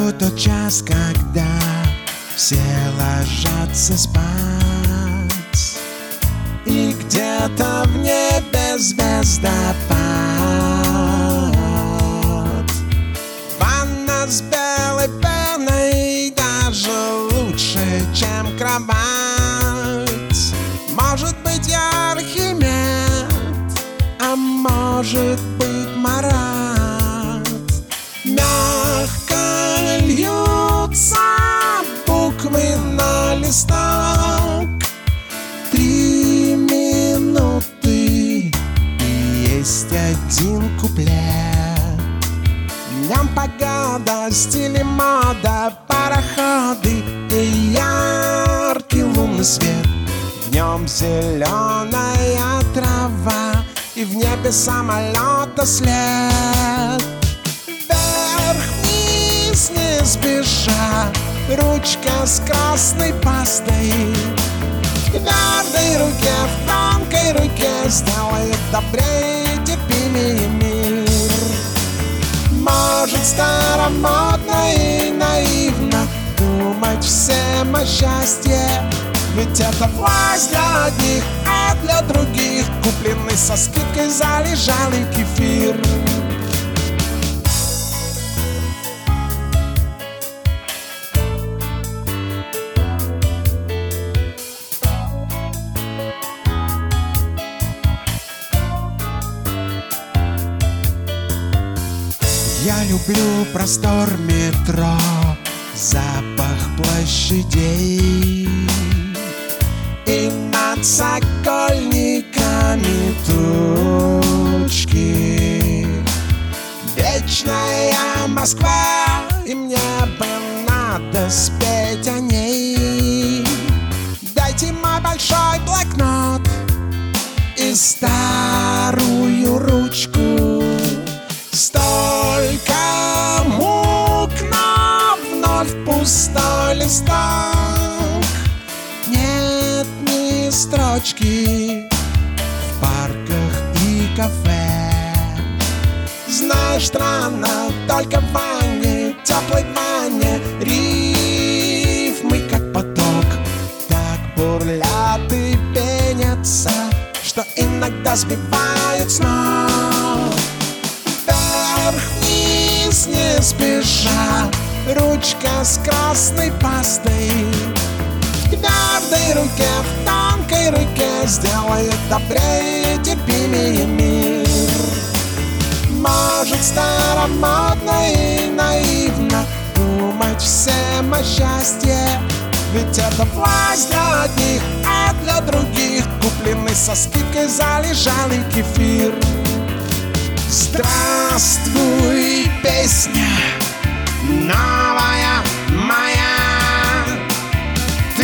люблю тот час, когда все ложатся спать, и где-то в небе звездопад. Ванна с белой пеной даже лучше, чем кровать. Может быть, я Архимед, а может быть, Марат. Мягко льются буквы на листок. 3 минуты и есть один куплет. Днем погода, стиль и мода, пароходы и яркий лунный свет. Днем зеленая трава и в небе самолета след. Вверх-вниз не спеша, ручка с красной пастой. В твердой руке, в тонкой руке сделает добрее, терпимее мир. Может, старомодно и наивно думать всем о счастье, ведь это власть для одних, а для других купленный со скидкой залежалый кефир. Я люблю простор метро, запах площадей и над сокольниками тучки. Вечная Москва, и мне бы надо спеть о ней. Дайте мой большой блокнот и старую ручку. Столько мук, но вновь пустой листок. Нет ни строчки в парках и кафе. Знаешь, странно, только в ванне, теплой ванне, рифмы как поток так бурлят и пенятся, что иногда сбивают с ног. Вверх-вниз не спеша, ручка с красной пастой. В твердой руке, в тонкой руке сделает добрее, терпимее мир. Может, старомодно и наивно думать всем о счастье, ведь это власть для одних, а для других купленный со скидкой залежалый кефир. Здравствуй, песня новая моя, ты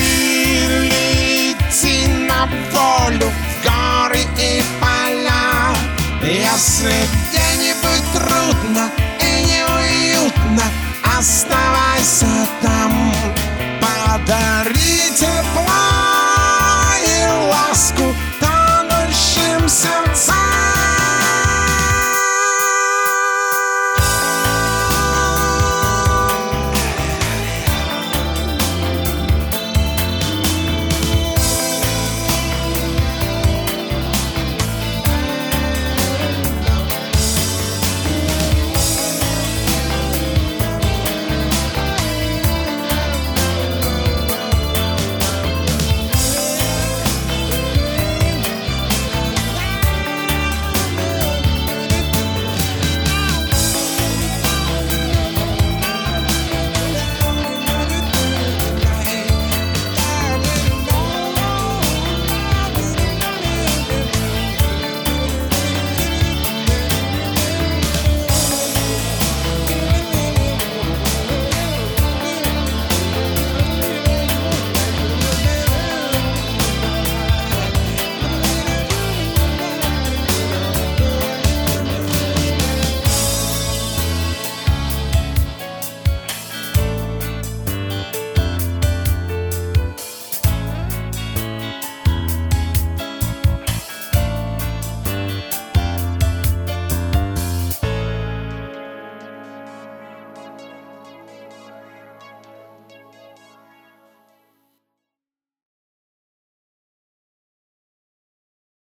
лети на волю в горы и поля. Если где-нибудь трудно и неуютно, оставайся там, подари тепло